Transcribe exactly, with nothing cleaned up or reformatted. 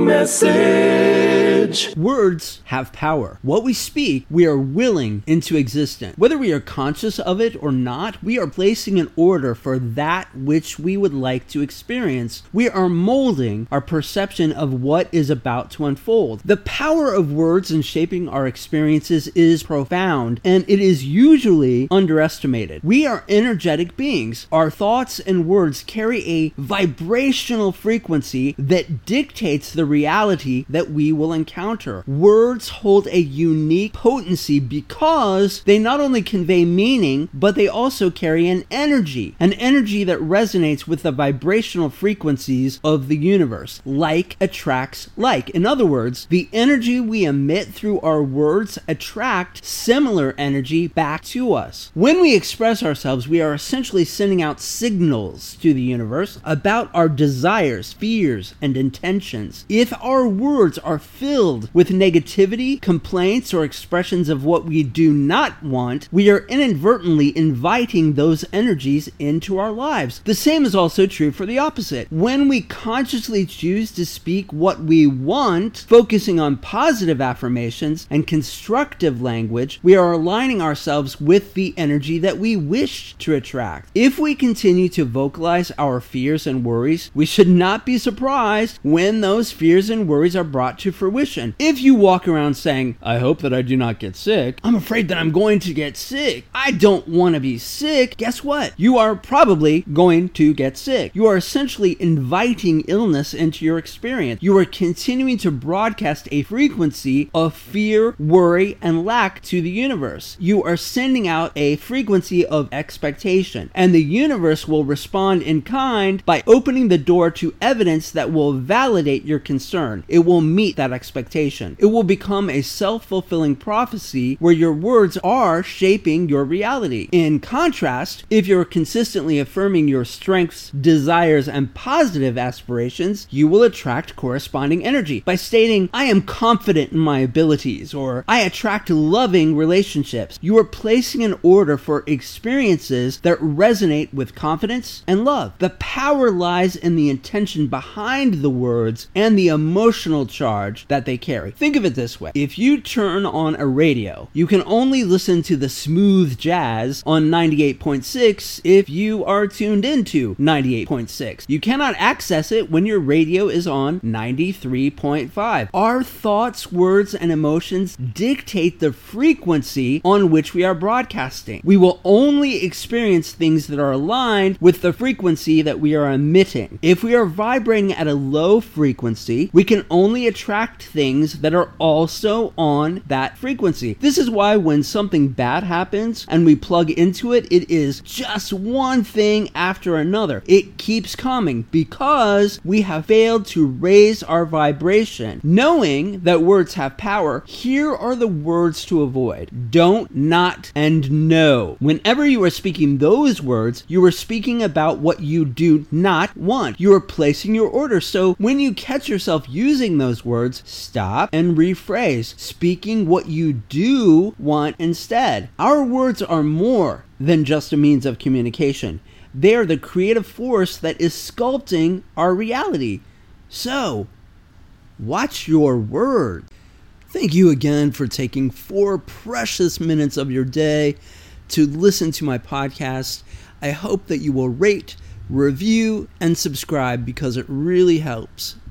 morning message. Words have power. What we speak, we are willing into existence. Whether we are conscious of it or not, we are placing an order for that which we would like to experience. We are molding our perception of what is about to unfold. The power of words in shaping our experiences is profound, and it is usually underestimated. We are energetic beings. Our thoughts and words carry a vibrational frequency that dictates the reality that we will encounter. Words hold a unique potency because they not only convey meaning, but they also carry an energy, an energy that resonates with the vibrational frequencies of the universe. Like attracts like. In other words, the energy we emit through our words attract similar energy back to us. When we express ourselves, we are essentially sending out signals to the universe about our desires, fears, and intentions. If our words are filled with negativity, complaints, or expressions of what we do not want, we are inadvertently inviting those energies into our lives. The same is also true for the opposite. When we consciously choose to speak what we want, focusing on positive affirmations and constructive language, we are aligning ourselves with the energy that we wish to attract. If we continue to vocalize our fears and worries, we should not be surprised when those fears and worries are brought to fruition. If you walk around saying, I hope that I do not get sick, I'm afraid that I'm going to get sick, I don't want to be sick, guess what? You are probably going to get sick. You are essentially inviting illness into your experience. You are continuing to broadcast a frequency of fear, worry, and lack to the universe. You are sending out a frequency of expectation, and the universe will respond in kind by opening the door to evidence that will validate your concern. It will meet that expectation. It will become a self-fulfilling prophecy where your words are shaping your reality. In contrast, if you're consistently affirming your strengths, desires, and positive aspirations, you will attract corresponding energy. By stating, I am confident in my abilities, or I attract loving relationships, you are placing an order for experiences that resonate with confidence and love. The power lies in the intention behind the words and the emotional charge that they carry. Think of it this way. If you turn on a radio, you can only listen to the smooth jazz on ninety-eight point six if you are tuned into ninety-eight point six. You cannot access it when your radio is on ninety-three point five. Our thoughts, words, and emotions dictate the frequency on which we are broadcasting. We will only experience things that are aligned with the frequency that we are emitting. If we are vibrating at a low frequency, we can only attract things that are also on that frequency. This is why when something bad happens and we plug into it, it is just one thing after another. It keeps coming because we have failed to raise our vibration. Knowing that words have power, here are the words to avoid. Don't, not, and no. Whenever you are speaking those words, you are speaking about what you do not want. You are placing your order. So when you catch yourself using those words, stop and rephrase, speaking what you do want instead. Our words are more than just a means of communication. They are the creative force that is sculpting our reality. So, watch your words. Thank you again for taking four precious minutes of your day to listen to my podcast. I hope that you will rate, review, and subscribe because it really helps.